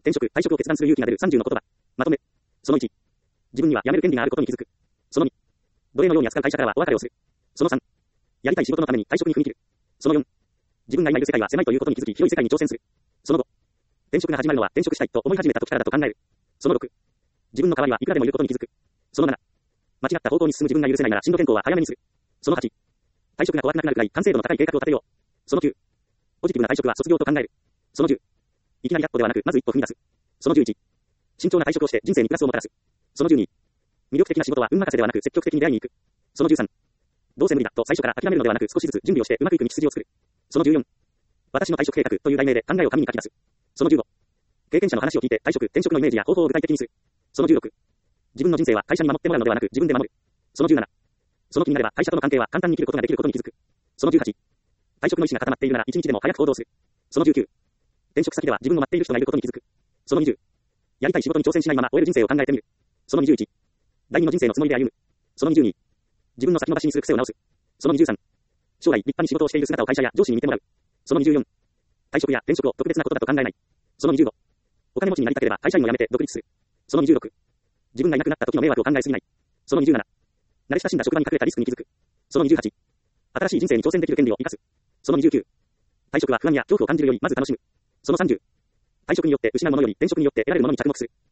転職、退職を決断する勇気が出る30の言葉。まとめ。その1。自分には辞める権利があることに気づく。その2。奴隷のように扱う会社からはお別れをする。その3。やりたい仕事のために退職に踏み切る。その4。自分が今いる世界は狭いということに気づき広い世界に挑戦する。その5。転職が始まるのは転職したいと思い始めた時からだと考える。その6。自分の代わりはいくらでもいることに気づく。その7。間違った方向に進む自分が許せないなら進路変更は早めにする。その8。退職が怖くなくなるくらい完成度の高い計画を立てよう。その9。ポジティブな退職は卒業と考える。その10。いきなり100歩ではなくまず一歩踏み出す。その11。慎重な退職をして人生にプラスをもたらす。その12。魅力的な仕事は運任せではなく積極的に出会いに行く。その13。どうせ無理だと最初から諦めるのではなく少しずつ準備をしてうまくいく道筋を作る。その14。私の退職計画という題名で考えを紙に書き出す。その15。経験者の話を聞いて退職、転職のイメージや方法を具体的にする。その16。自分の人生は会社に守ってもらうのではなく自分で守る。その17。その気になれば会社との関係は簡単に切ることができることに気づく。その18。退職の意思が固まっているなら一日でも早く行動する。その19。転職先では自分の待っている人がいることに気づく。その20。やりたい仕事に挑戦しないまま終える人生を考えてみる。その21。第二の人生のつもりで歩む。その22。自分の先延ばしにする癖を直す。その23。将来立派に仕事をしている姿を会社や上司に見てもらう。その24。退職や転職を特別なことだと考えない。その25。お金持ちになりたければ会社員を辞めて独立する。その26。自分がいなくなった時の迷惑を考えすぎない。その27。慣れ親しんだ職場に隠れたリスクに気づく。その28。新しい人生に挑戦できる権利を生かす。その29。退職は不安や恐怖を感じるよりまず楽しむ。その30。退職によって失うものより転職によって得られるものに着目する。